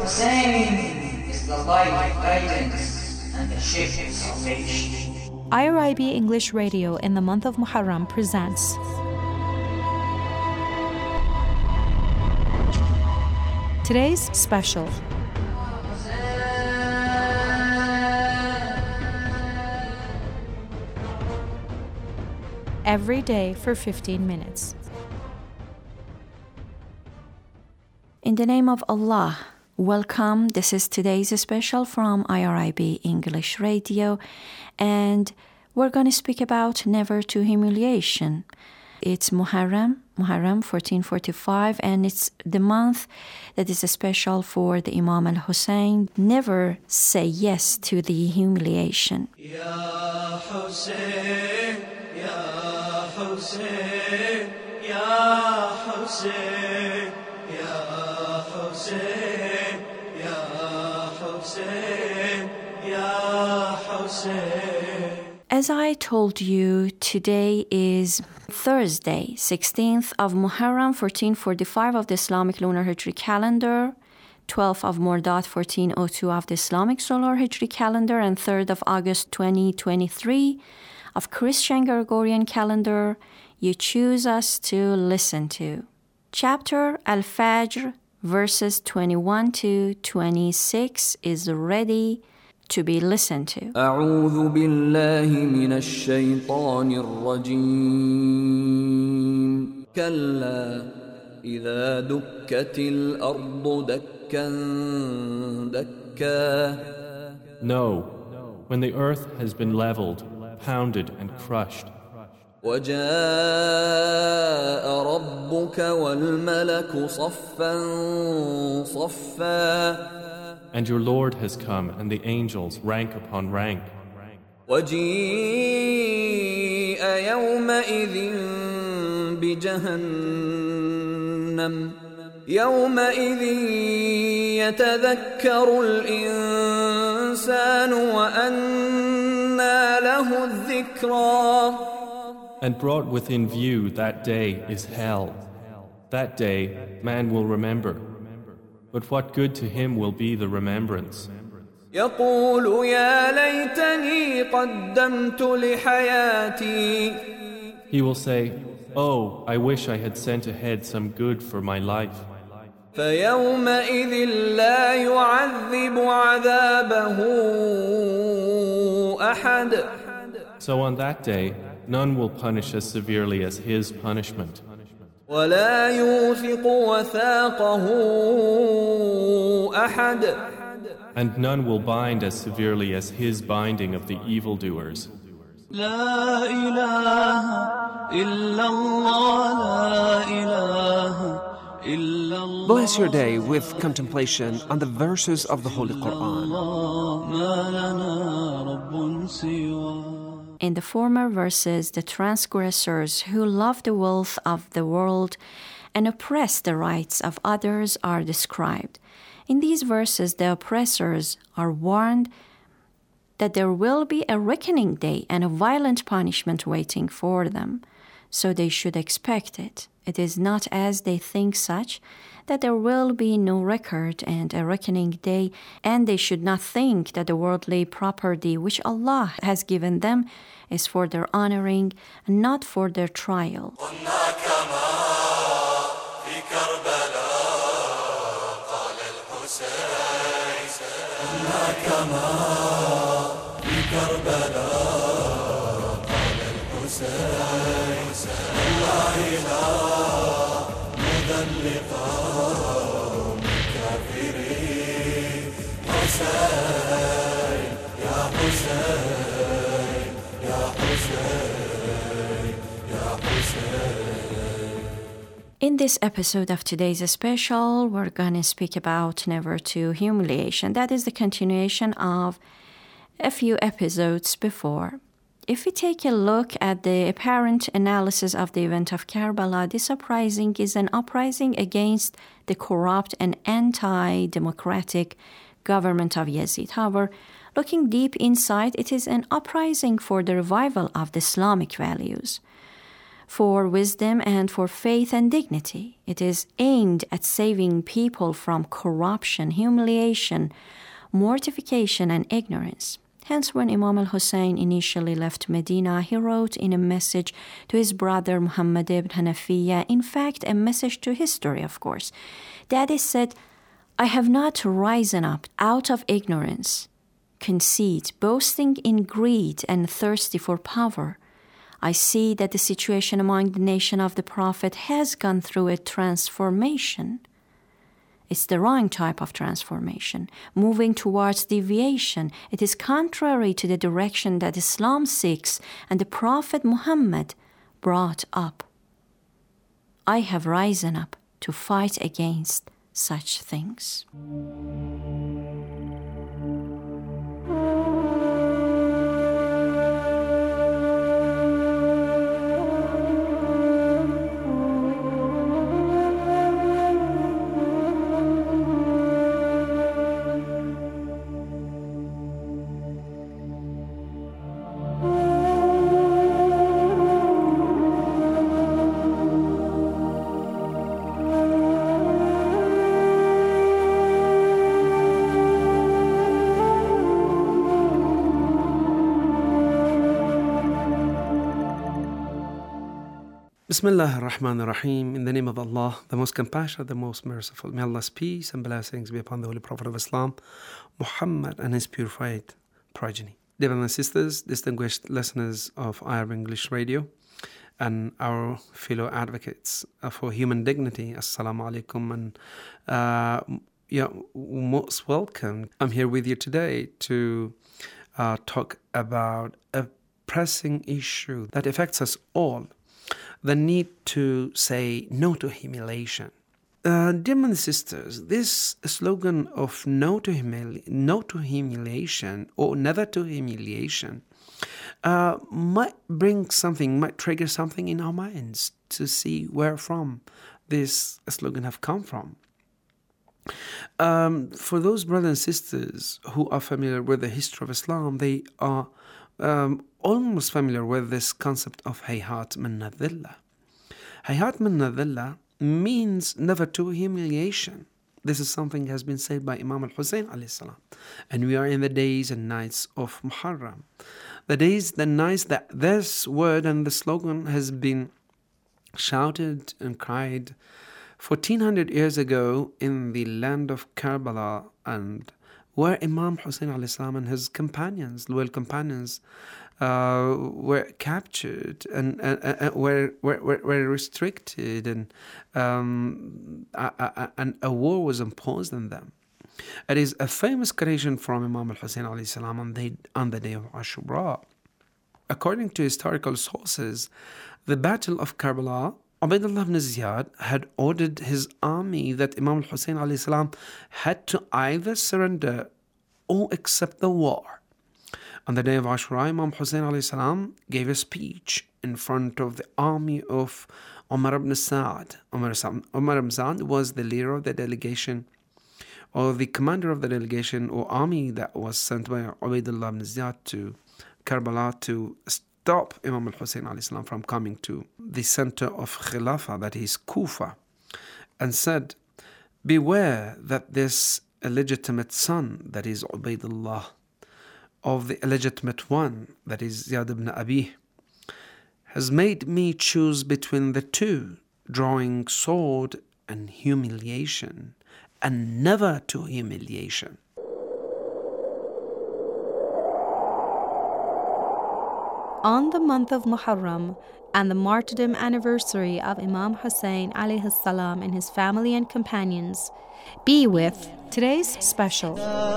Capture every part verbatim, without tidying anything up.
Hussein is the light of guidance and the ship of salvation. I R I B English Radio in the month of Muharram presents today's special. Every day for fifteen minutes. In the name of Allah, welcome. This is today's special from I R I B English Radio, and we're going to speak about never to humiliation. It's Muharram, Muharram fourteen forty-five, and it's the month that is special for the Imam al-Hussein. Never say yes to the humiliation. Ya Hussein, Ya Hussein, Ya Hussein, Ya Hussein, Ya Hussein, Ya Hussein. As I told you, today is Thursday, sixteenth of Muharram, fourteen forty-five of the Islamic Lunar Hijri calendar, twelfth of Mordad, fourteen oh two of the Islamic Solar Hijri calendar, and third of August, twenty twenty-three of Christian Gregorian calendar. You choose us to listen to. Chapter Al-Fajr, verses twenty-one to twenty-six is ready to be listened to. أعوذ بالله من الشيطان الرجيم كلا إذا دكت الأرض دكا دكا. No, when the earth has been leveled, pounded and crushed. وجاء ربك والملك صفا صفا. And your Lord has come, and the angels rank upon rank. وَجِيءَ يَوْمَئِذٍ بِجَهَنَّمَ يَوْمَئِذٍ يَتَذَكَّرُ الْإِنسَانُ وَأَنَّى لَهُ الذِّكْرَى. And brought within view that day is hell. That day man will remember. But what good to him will be the remembrance? يقول يا ليتني قدمت لحياتي. He will say, oh, I wish I had sent ahead some good for my life. فيومئذ لا يعذب عذابه أحد. So on that day, none will punish as severely as his punishment. ولا يوثق وثاقه أحد. And none will bind as severely as his binding of the evildoers. لا إله إلا الله لا إله إلا الله. Bless your day with contemplation on the verses of the Holy Quran. ما لنا رب سواه. In the former verses, the transgressors who love the wealth of the world and oppress the rights of others are described. In these verses, the oppressors are warned that there will be a reckoning day and a violent punishment waiting for them, so they should expect it. It is not as they think such, that there will be no record and a reckoning day, and they should not think that the worldly property which Allah has given them is for their honoring and not for their trial. In this episode of today's special, we're going to speak about never to humiliation. That is the continuation of a few episodes before. If we take a look at the apparent analysis of the event of Karbala, this uprising is an uprising against the corrupt and anti-democratic government of Yazid. However, looking deep inside, it is an uprising for the revival of the Islamic values. for wisdom and for faith and dignity. It is aimed at saving people from corruption, humiliation, mortification, and ignorance. Hence, when Imam al-Hussein initially left Medina, he wrote in a message to his brother Muhammad ibn Hanafiya, in fact, a message to history, of course, that he said, I have not risen up out of ignorance, conceit, boasting in greed, and thirsty for power. I see that the situation among the nation of the Prophet has gone through a transformation. It's the wrong type of transformation, moving towards deviation. It is contrary to the direction that Islam seeks and the Prophet Muhammad brought up. I have risen up to fight against such things. Bismillah ar-Rahman ar-Rahim. In the name of Allah, the most compassionate, the most merciful. May Allah's peace and blessings be upon the Holy Prophet of Islam, Muhammad, and his purified progeny. Dear brothers and sisters, distinguished listeners of I R B English Radio, and our fellow advocates for human dignity, Assalamu alaikum, and uh, yeah, most welcome. I'm here with you today to uh, talk about a pressing issue that affects us all. The need to say no to humiliation. Uh, dear brothers and sisters, this slogan of no to, humili- no to humiliation or never to humiliation uh, might bring something, might trigger something in our minds to see where from this slogan have come from. Um, for those brothers and sisters who are familiar with the history of Islam, they are Um, almost familiar with this concept of hayhat min adhillah. Hayhat min adhillah means never to humiliation. This is something that has been said by Imam al-Hussein alayhi salam. And we are in the days and nights of Muharram. The days, the nights that this word and the slogan has been shouted and cried fourteen hundred years ago in the land of Karbala, and where Imam Hussein alayhi salam and his companions, loyal companions, uh, were captured and, and, and were, were, were restricted, and um, a, a, and a war was imposed on them. It is a famous creation from Imam al-Hussein alayhi salam on the, on the day of Ashura. According to historical sources, the Battle of Karbala, Ubaydullah ibn Ziyad had ordered his army that Imam al-Hussein alayhi salam had to either surrender or accept the war. On the day of Ashura, Imam Hussein alayhi salam gave a speech in front of the army of Umar ibn Sa'd. Umar, Umar ibn Sa'd was the leader of the delegation, or the commander of the delegation or army that was sent by Ubaydullah ibn Ziyad to Karbala to stop Imam al-Hussein alayhi salam from coming to the center of Khilafah, that is Kufa, and said, beware that this illegitimate son, that is Ubaydullah, of the illegitimate one, that is Ziyad ibn Abi, has made me choose between the two, drawing sword and humiliation, and never to humiliation. On the month of Muharram and the martyrdom anniversary of Imam Hussein alayhi salam and his family and companions, be with today's special.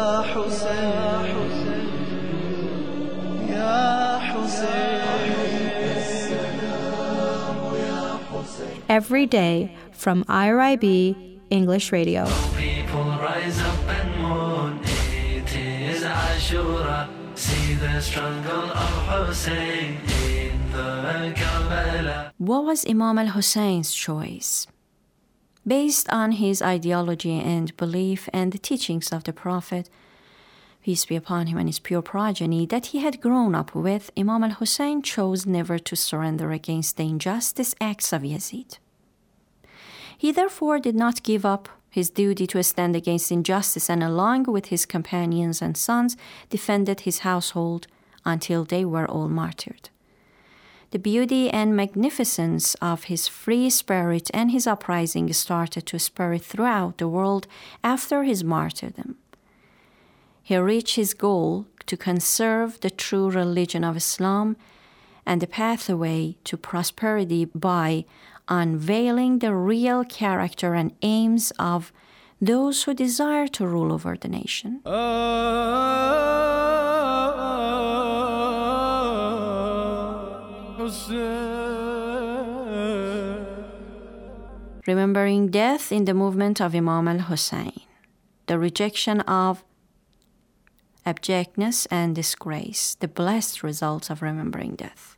Every day from I R I B English Radio. People rise up and mourn, it is Ashura. See the struggle of Hussein in the Karbala. What was Imam al-Hussein's choice? Based on his ideology and belief and the teachings of the Prophet, peace be upon him, and his pure progeny that he had grown up with, Imam al-Hussein chose never to surrender against the injustice acts of Yazid. He therefore did not give up his duty to stand against injustice, and along with his companions and sons defended his household until they were all martyred. The beauty and magnificence of his free spirit and his uprising started to spread throughout the world after his martyrdom. He reached his goal to conserve the true religion of Islam and the pathway to prosperity by unveiling the real character and aims of those who desire to rule over the nation. Remembering death in the movement of Imam al-Hussein, the rejection of abjectness and disgrace, the blessed results of remembering death.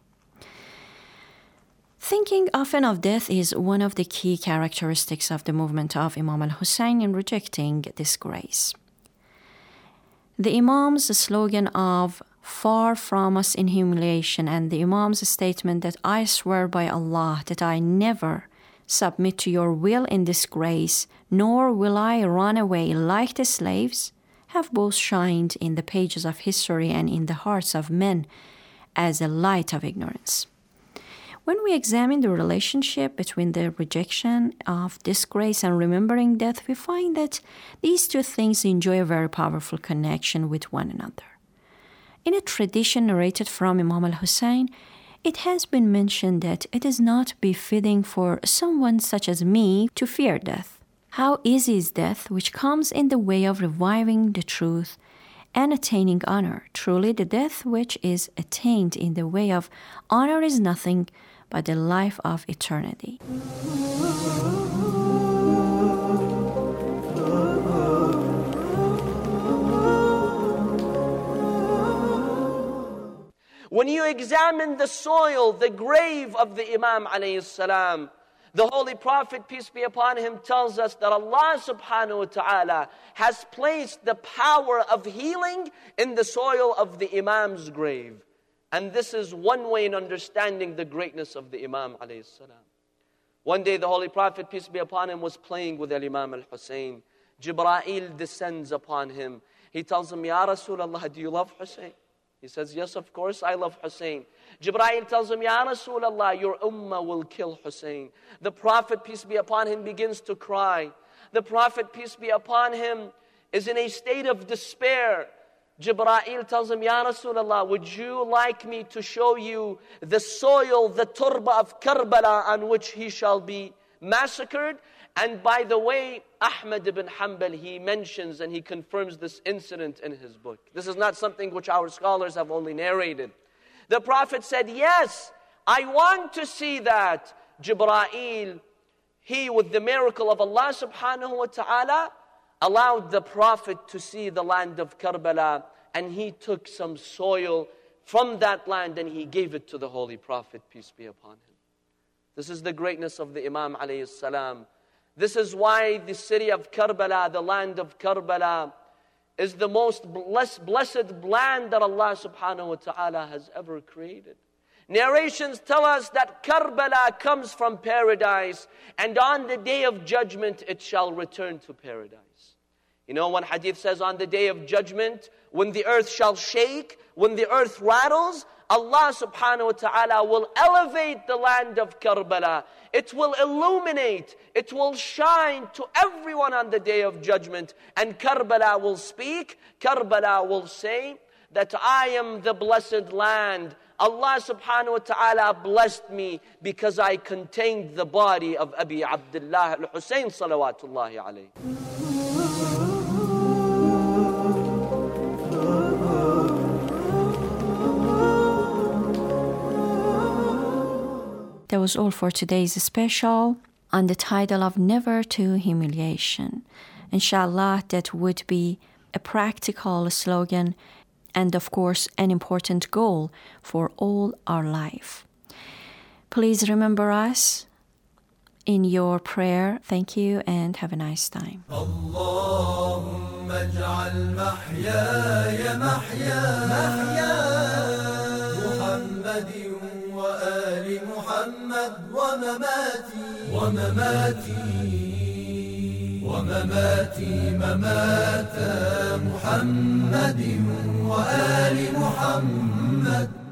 Thinking often of death is one of the key characteristics of the movement of Imam al-Hussein in rejecting disgrace. The Imam's slogan of "Far from us in humiliation," and the Imam's statement that "I swear by Allah that I never submit to your will in disgrace, nor will I run away like the slaves," have both shined in the pages of history and in the hearts of men as a light of ignorance. When we examine the relationship between the rejection of disgrace and remembering death, we find that these two things enjoy a very powerful connection with one another. In a tradition narrated from Imam al-Hussein, it has been mentioned that it is not befitting for someone such as me to fear death. How easy is death, which comes in the way of reviving the truth and attaining honor. Truly, the death which is attained in the way of honor is nothing but the life of eternity. When you examine the soil, the grave of the Imam alayhi salam, the Holy Prophet, peace be upon him, tells us that Allah subhanahu wa ta'ala has placed the power of healing in the soil of the Imam's grave. And this is one way in understanding the greatness of the Imam alayhi salam. One day the Holy Prophet, peace be upon him, was playing with Imam al-Hussein. Jibreel descends upon him. He tells him, "Ya Rasulullah, do you love Hussein?" He says, "Yes, of course, I love Hussein." Jibreel tells him, "Ya Rasulullah, your ummah will kill Hussein." The Prophet, peace be upon him, begins to cry. The Prophet, peace be upon him, is in a state of despair. Jibreel tells him, "Ya Rasulullah, would you like me to show you the soil, the turba of Karbala on which he shall be massacred?" And by the way, Ahmad ibn Hanbal, he mentions and he confirms this incident in his book. This is not something which our scholars have only narrated. The Prophet said, "Yes, I want to see that." Jibreel, he with the miracle of Allah subhanahu wa ta'ala, allowed the Prophet to see the land of Karbala, and he took some soil from that land and he gave it to the Holy Prophet, peace be upon him. This is the greatness of the Imam alayhi salam. This is why the city of Karbala, the land of Karbala, is the most blessed, blessed land that Allah subhanahu wa ta'ala has ever created. Narrations tell us that Karbala comes from paradise, and on the day of judgment it shall return to paradise. You know, one hadith says on the day of judgment, when the earth shall shake, when the earth rattles, Allah subhanahu wa ta'ala will elevate the land of Karbala. It will illuminate, it will shine to everyone on the day of judgment. And Karbala will speak, Karbala will say that I am the blessed land. Allah subhanahu wa ta'ala blessed me because I contained the body of Abi Abdullah al-Hussein salawatullahi alayhi. That was all for today's special on the title of Never to Humiliation. Inshallah, that would be a practical slogan and, of course, an important goal for all our life. Please remember us in your prayer. Thank you and have a nice time. Allah. اجعل محياي محيا محيا محمد وآل محمد ومماتي ومماتي ومماتي ممات محمد وآل محمد